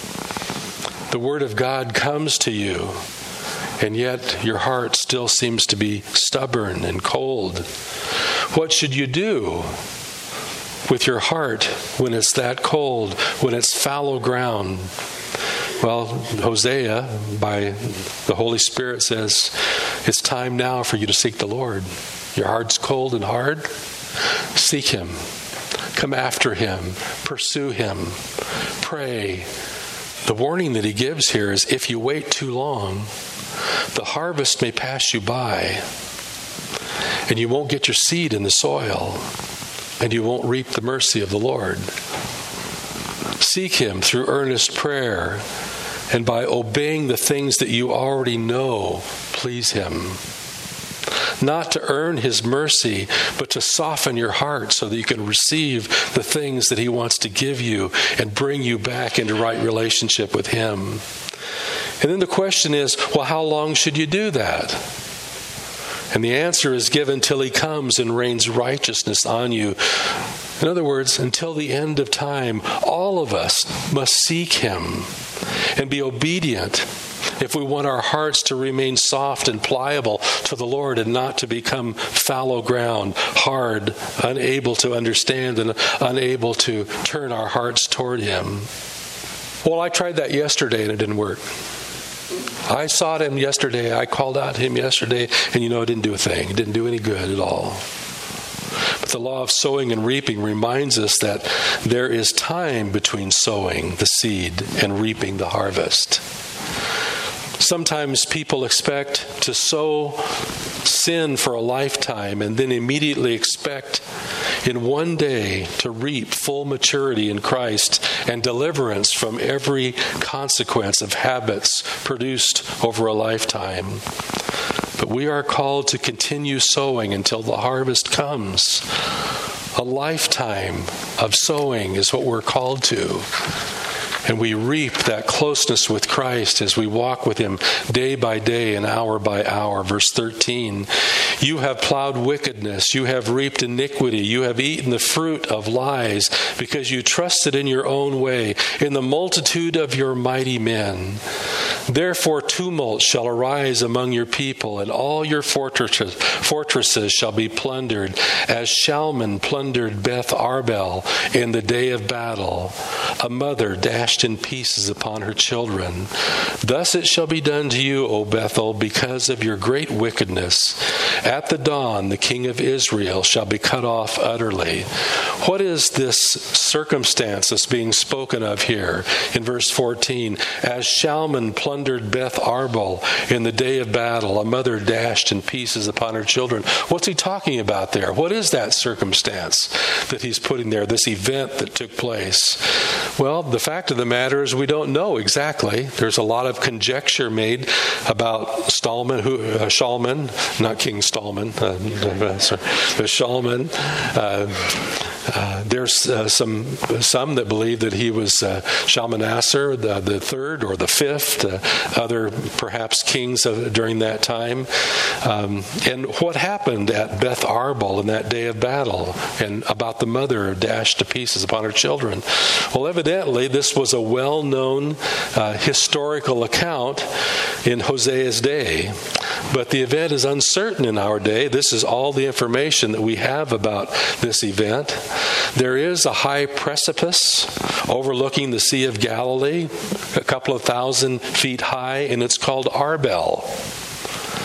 The Word of God comes to you, and yet your heart still seems to be stubborn and cold. What should you do with your heart when it's that cold, when it's fallow ground? Well, Hosea, by the Holy Spirit, says, it's time now for you to seek the Lord. Your heart's cold and hard? Seek Him. Come after Him. Pursue Him. Pray. The warning that He gives here is if you wait too long, the harvest may pass you by, and you won't get your seed in the soil, and you won't reap the mercy of the Lord. Seek Him through earnest prayer, and by obeying the things that you already know please Him. Not to earn His mercy, but to soften your heart so that you can receive the things that He wants to give you and bring you back into right relationship with Him. And then the question is, well, how long should you do that? And the answer is given till He comes and rains righteousness on you. In other words, until the end of time, all of us must seek Him and be obedient if we want our hearts to remain soft and pliable to the Lord and not to become fallow ground, hard, unable to understand and unable to turn our hearts toward Him. Well, I tried that yesterday and it didn't work. I sought Him yesterday, I called out to Him yesterday, and it didn't do a thing. It didn't do any good at all. But the law of sowing and reaping reminds us that there is time between sowing the seed and reaping the harvest. Sometimes people expect to sow sin for a lifetime and then immediately expect in one day to reap full maturity in Christ and deliverance from every consequence of habits produced over a lifetime. But we are called to continue sowing until the harvest comes. A lifetime of sowing is what we're called to. And we reap that closeness with Christ as we walk with Him day by day and hour by hour. Verse 13, you have plowed wickedness, you have reaped iniquity, you have eaten the fruit of lies, because you trusted in your own way, in the multitude of your mighty men. Therefore tumult shall arise among your people, and all your fortresses shall be plundered, as Shalman plundered Beth Arbel in the day of battle. A mother dashed in pieces upon her children. Thus it shall be done to you, O Bethel, because of your great wickedness. At the dawn, the king of Israel shall be cut off utterly. What is this circumstance that's being spoken of here in verse 14? As Shalman plundered Beth Arbel in the day of battle, a mother dashed in pieces upon her children. What's he talking about there? What is that circumstance that he's putting there, this event that took place? Well, the fact of the matter is we don't know exactly. There's a lot of conjecture made about Shalman, not King Stallman, but Shalman. There's some that believe that he was Shalmaneser, the third or the fifth, other perhaps kings during that time. And what happened at Beth Arbel in that day of battle, and about the mother dashed to pieces upon her children? Well, evidently this was a well-known historical account in Hosea's day, but the event is uncertain in our day. This is all the information that we have about this event. There is a high precipice overlooking the Sea of Galilee, a couple of 1,000 feet high, and it's called Arbel.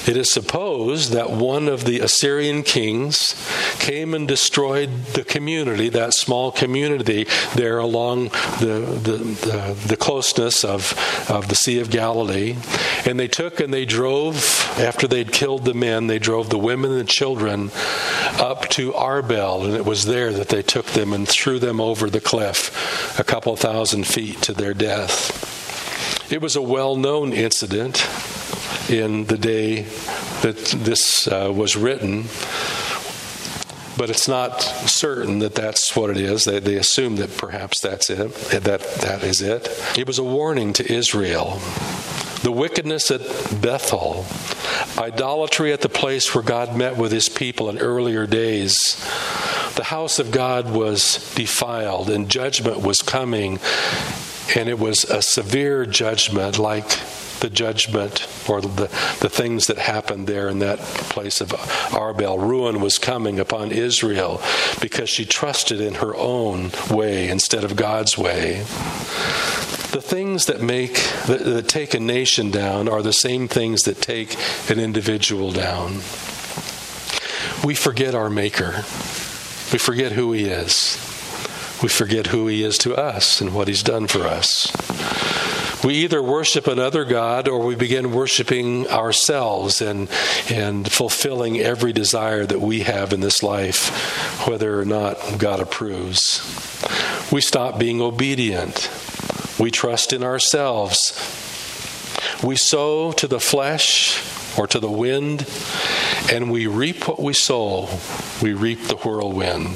It is supposed that one of the Assyrian kings came and destroyed the community, that small community there along the closeness of the Sea of Galilee. And they took and they drove, after they'd killed the men, they drove the women and the children up to Arbel. And it was there that they took them and threw them over the cliff, a couple thousand feet to their death. It was a well-known incident in the day that this was written, but it's not certain that that's what it is. They assume that perhaps that's it, that is it. It was a warning to Israel. The wickedness at Bethel, idolatry at the place where God met with his people in earlier days. The house of God was defiled and judgment was coming, and it was a severe judgment, like the judgment or the things that happened there in that place of Arbel. Ruin was coming upon Israel because she trusted in her own way instead of God's way. The things that take a nation down are the same things that take an individual down. We forget our Maker. We forget who he is. We forget who he is to us and what he's done for us. We either worship another God or we begin worshiping ourselves and fulfilling every desire that we have in this life, whether or not God approves. We stop being obedient. We trust in ourselves. We sow to the flesh or to the wind, and we reap what we sow. We reap the whirlwind.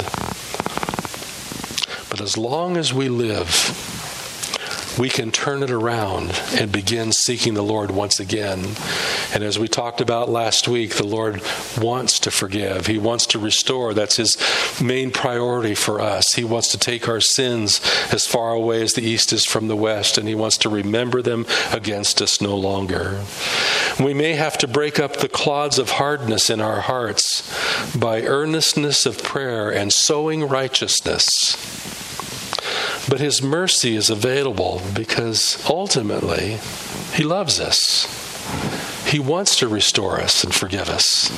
But as long as we live, we can turn it around and begin seeking the Lord once again. And as we talked about last week, the Lord wants to forgive. He wants to restore. That's his main priority for us. He wants to take our sins as far away as the east is from the west, and he wants to remember them against us no longer. We may have to break up the clods of hardness in our hearts by earnestness of prayer and sowing righteousness. But his mercy is available because ultimately he loves us. He wants to restore us and forgive us.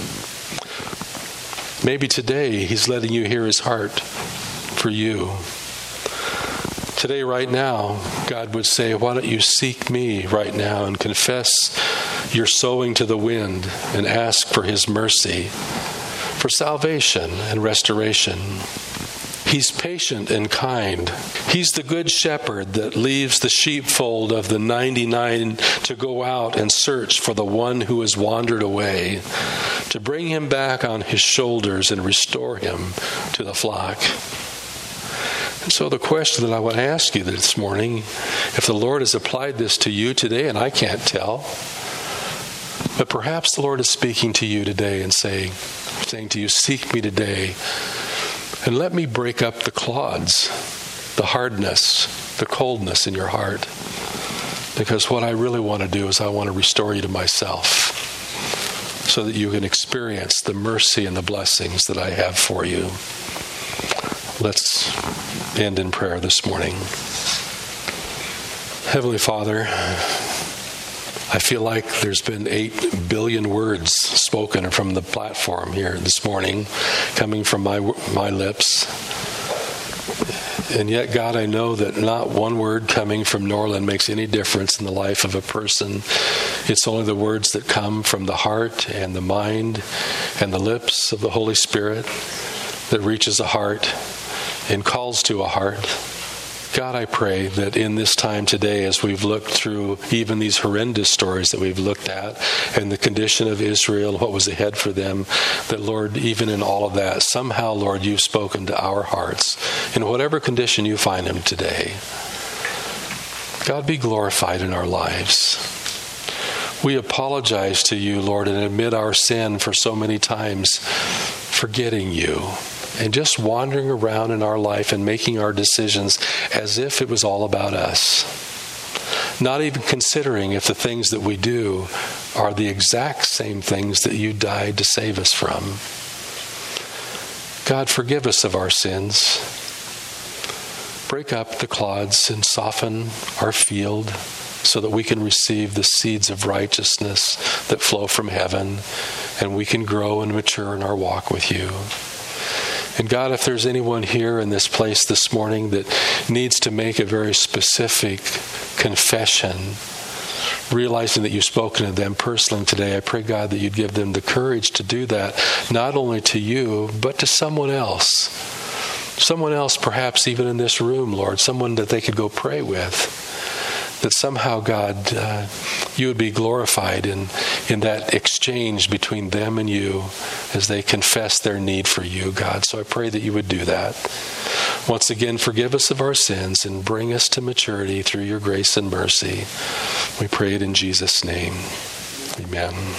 Maybe today he's letting you hear his heart for you. Today, right now, God would say, why don't you seek me right now and confess your sowing to the wind and ask for his mercy, for salvation and restoration. He's patient and kind. He's the good shepherd that leaves the sheepfold of the 99 to go out and search for the one who has wandered away, to bring him back on his shoulders and restore him to the flock. And so the question that I want to ask you this morning, if the Lord has applied this to you today, and I can't tell, but perhaps the Lord is speaking to you today and saying to you, seek me today. And let me break up the clods, the hardness, the coldness in your heart. Because what I really want to do is I want to restore you to myself so that you can experience the mercy and the blessings that I have for you. Let's end in prayer this morning. Heavenly Father, I feel like there's been 8 billion words spoken from the platform here this morning, coming from my lips. And yet, God, I know that not one word coming from Norland makes any difference in the life of a person. It's only the words that come from the heart and the mind and the lips of the Holy Spirit that reaches a heart and calls to a heart. God, I pray that in this time today, as we've looked through even these horrendous stories that we've looked at and the condition of Israel, what was ahead for them, that, Lord, even in all of that, somehow, Lord, you've spoken to our hearts in whatever condition you find them today. God, be glorified in our lives. We apologize to you, Lord, and admit our sin for so many times, forgetting you. And just wandering around in our life and making our decisions as if it was all about us. Not even considering if the things that we do are the exact same things that you died to save us from. God, forgive us of our sins. Break up the clods and soften our field so that we can receive the seeds of righteousness that flow from heaven, and we can grow and mature in our walk with you. And God, if there's anyone here in this place this morning that needs to make a very specific confession, realizing that you've spoken to them personally today, I pray, God, that you'd give them the courage to do that, not only to you, but to someone else. Someone else, perhaps even in this room, Lord, someone that they could go pray with. That somehow, God, you would be glorified in that exchange between them and you as they confess their need for you, God. So I pray that you would do that. Once again, forgive us of our sins and bring us to maturity through your grace and mercy. We pray it in Jesus' name. Amen.